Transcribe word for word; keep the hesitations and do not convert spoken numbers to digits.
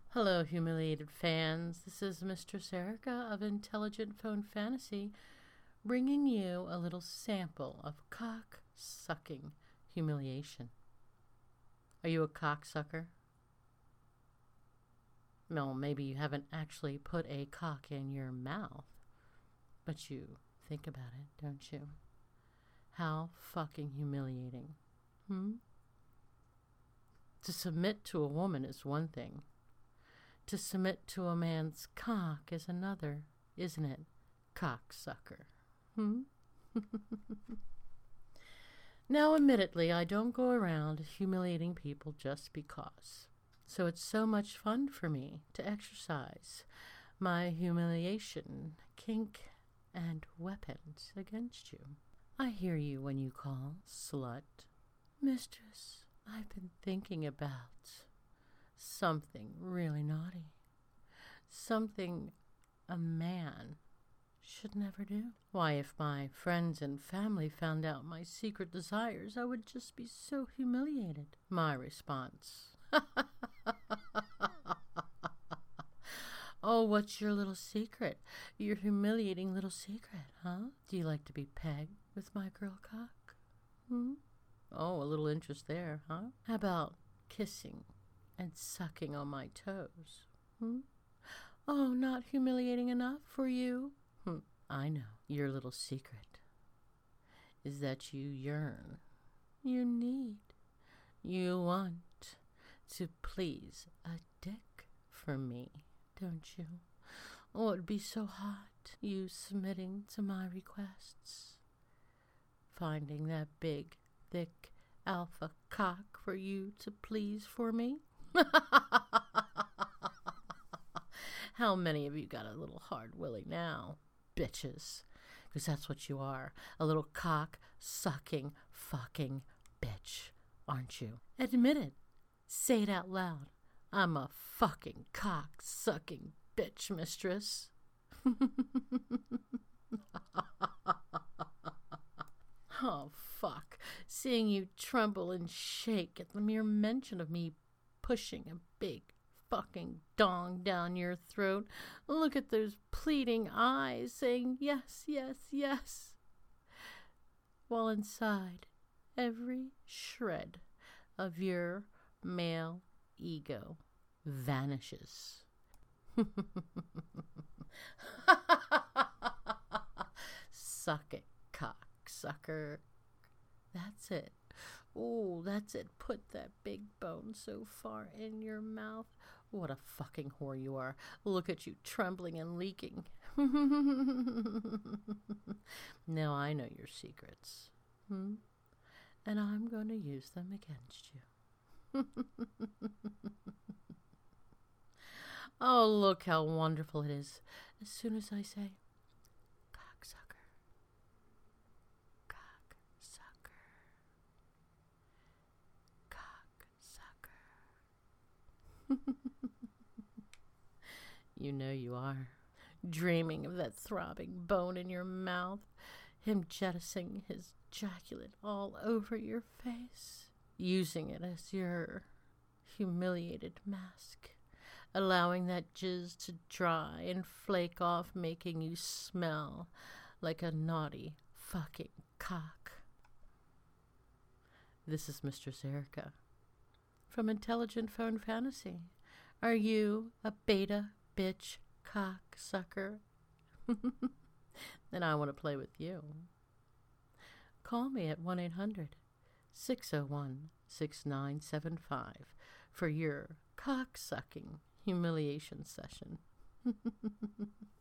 Hello, humiliated fans. This is Mistress Erica of Intelligent Phone Fantasy, bringing you a little sample of cock-sucking humiliation. Are you a cocksucker? Well, maybe you haven't actually put a cock in your mouth, but you think about it, don't you? How fucking humiliating. Hmm? To submit to a woman is one thing. To submit to a man's cock is another, isn't it, cocksucker? Hmm? Now, admittedly, I don't go around humiliating people just because. So it's so much fun for me to exercise my humiliation, kink, and weapons against you. I hear you when you call, slut. Mistress, I've been thinking about something really naughty. Something a man should never do. Why, if my friends and family found out my secret desires, I would just be so humiliated. My response. Oh, what's your little secret? Your humiliating little secret, huh? Do you like to be pegged with my girl cock? Hmm? Oh, a little interest there, huh? How about kissing and sucking on my toes? Hmm? Oh, not humiliating enough for you? Hmm. I know. Your little secret is that you yearn, you need, you want to please a dick for me, don't you? Oh, it'd be so hot, you submitting to my requests. Finding that big, thick alpha cock for you to please for me. How many of you got a little hard willy now, bitches? Because that's what you are, a little cock-sucking fucking bitch, aren't you? Admit it. Say it out loud. I'm a fucking cock-sucking bitch, mistress. Oh, fuck. Seeing you tremble and shake at the mere mention of me pushing a big fucking dong down your throat. Look at those pleading eyes saying yes, yes, yes. While inside, every shred of your male ego vanishes. Suck it, cocksucker. That's it. Oh, that's it. Put that big bone so far in your mouth. What a fucking whore you are. Look at you trembling and leaking. Now I know your secrets. Hmm? And I'm going to use them against you. Oh, look how wonderful it is. As soon as I say, cocksucker, cocksucker, cocksucker. You know you are. Dreaming of that throbbing bone in your mouth, him jettisoning his ejaculate all over your face, using it as your humiliated mask, allowing that jizz to dry and flake off, making you smell like a naughty fucking cock. This is Mistress Erica from Intelligent Phone Fantasy. Are you a beta bitch cock sucker? Then I want to play with you. Call me at one eight hundred, six oh one, six nine seven five for your cock-sucking humiliation session.